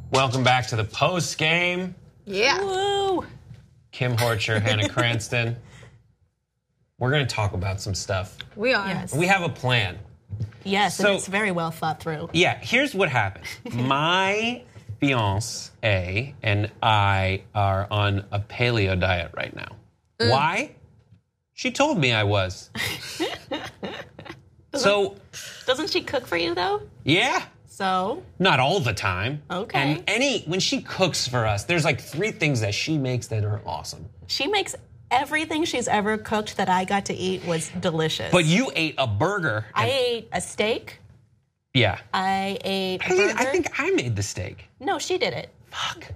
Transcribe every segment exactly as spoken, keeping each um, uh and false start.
Welcome back to the post game. Yeah. Woo. Kim Horcher, Hannah Cranston. We're going to talk about some stuff. We are. Yes. We have a plan. Yes, So- and it's very well thought through. Yeah, here's what happened. My fiance and I are on a paleo diet right now. Mm. Why? She told me I was. So, Doesn't she cook for you though? yeah. So, Not all the time. Okay. And any when she cooks for us, there's like three things that she makes that are awesome. she makes everything she's ever cooked that I got to eat was delicious. But you ate a burger. I and- ate a steak. yeah. I ate a I think, burger. I think I made the steak. No, she did it. Fuck.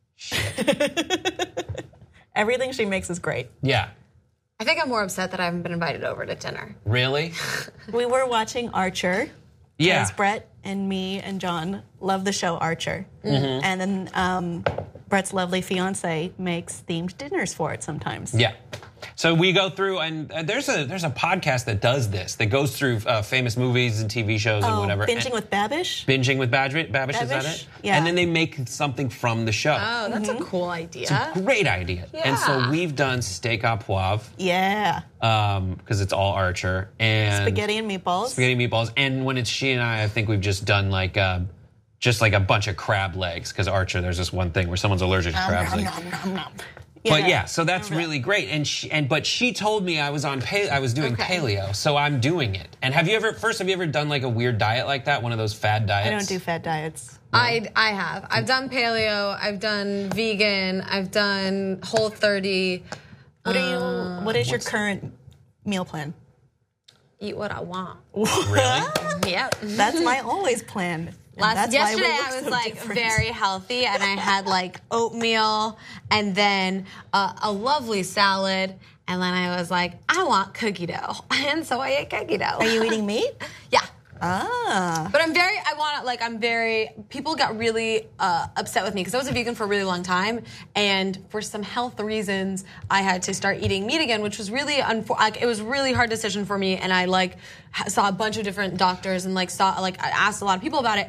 Everything she makes is great. Yeah. I think I'm more upset that I haven't been invited over to dinner. Really? We were watching Archer. Yeah. Because Brett and me and John love the show Archer. Mm-hmm. And then um, Brett's lovely fiance makes themed dinners for it sometimes. Yeah. So we go through, and uh, there's a there's a podcast that does this, that goes through uh, famous movies and T V shows and Oh, whatever. Binging and, with Babish? Binging with Babish, Babish, is that Babish? it? Yeah. And then they make something from the show. Oh, that's a cool idea. Great idea. And so Yeah. we've done steak au poivre, Yeah. um, because it's all Archer. And Spaghetti and meatballs. spaghetti meatballs. And when it's she and I, I think we've just done like uh, just like a bunch of crab legs, because Archer, there's this one thing where someone's allergic to crab legs. Nom, nom, nom. But yeah, so that's really great. And she, and but she told me I was on paleo, I was doing Okay. paleo, so I'm doing it. And have you ever first have you ever done like a weird diet like that, one of those fad diets? I don't do fad diets. I, I have. I've done paleo. I've done vegan. I've done Whole thirty. What are you? What is your current meal plan? Eat what I want. Really? Yep. That's my always plan. And Last that's why we yesterday look I was so like different. very healthy, and I had like oatmeal and then uh, a lovely salad, and then I was like, I want cookie dough, and so I ate cookie dough. Are you eating meat? Yeah. Ah. But I'm very, I want to, like, I'm very, people got really uh, upset with me because I was a vegan for a really long time. And for some health reasons, I had to start eating meat again, which was really, unfor- like, it was a really hard decision for me. And I, like, ha- saw a bunch of different doctors and, like, saw, like, I asked a lot of people about it.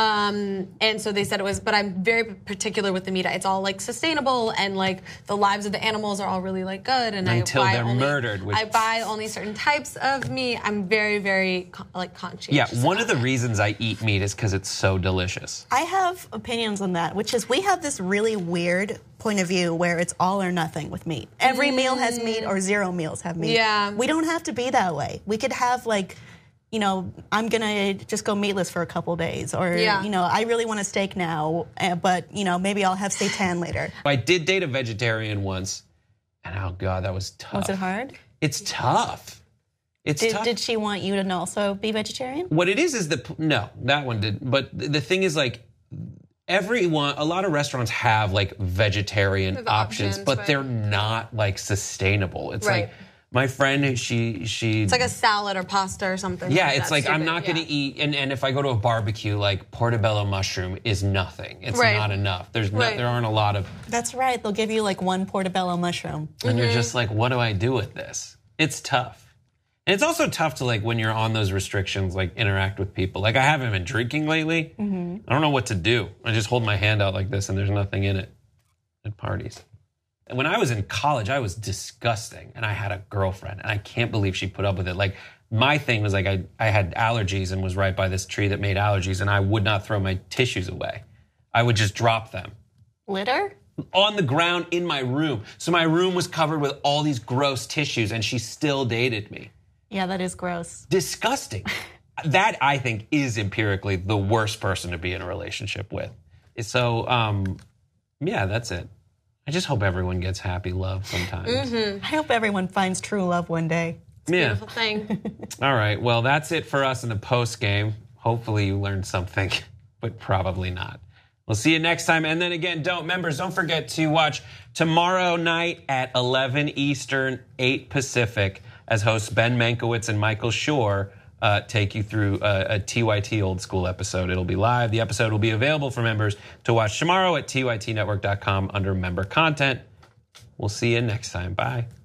Um, and so they said it was, but I'm very particular with the meat. It's all, like, sustainable and, like, the lives of the animals are all really, like, good. And Until I buy they're only, murdered, which- I buy only certain types of meat. I'm very, very, co- like, conscious. Yeah, one of the reasons I eat meat is because it's so delicious. I have opinions on that, which is we have this really weird point of view where it's all or nothing with meat. Every meal has meat or zero meals have meat. Yeah. We don't have to be that way. We could have like, you know, I'm gonna just go meatless for a couple days, or Yeah. you know, I really want a steak now, uh, but you know, maybe I'll have seitan later. I did date a vegetarian once, and oh god, that was tough. Was it hard? It's tough. It's Did, tough. did she want you to also be vegetarian? What it is is the no, that one didn't. But the thing is, like, everyone, a lot of restaurants have like vegetarian Have options, options, but right. they're not like sustainable. It's Right. like my friend, she she. It's like a salad or pasta or something. yeah, like it's that, like I'm stupid, not going yeah. to eat, and, and if I go to a barbecue, like portobello mushroom is nothing. It's Right. not enough. There's no, Right. there aren't a lot of, That's right. They'll give you like one portobello mushroom. and you're just like, what do I do with this? It's tough. And it's also tough to, like, when you're on those restrictions, like, interact with people. Like, I haven't been drinking lately. Mm-hmm. I don't know what to do. I just hold my hand out like this, and there's nothing in it at parties. And when I was in college, I was disgusting, and I had a girlfriend, and I can't believe she put up with it. Like, my thing was, like, I, I had allergies and was right by this tree that made allergies, and I would not throw my tissues away. I would just drop them Litter? on the ground in my room. So my room was covered with all these gross tissues, and she still dated me. Yeah, that is gross. Disgusting. That, I think, is empirically the worst person to be in a relationship with. So, um, yeah, that's it. I just hope everyone gets happy love sometimes. I hope everyone finds true love one day. Yeah. Beautiful thing. All right. Well, that's it for us in the post game. Hopefully you learned something, but probably not. We'll see you next time. And then again, don't members, don't forget to watch tomorrow night at eleven Eastern, eight Pacific, as hosts Ben Mankiewicz and Michael Schur uh, take you through a, a T Y T old school episode. It'll be live. The episode will be available for members to watch tomorrow at T Y T network dot com under member content. We'll see you next time. Bye.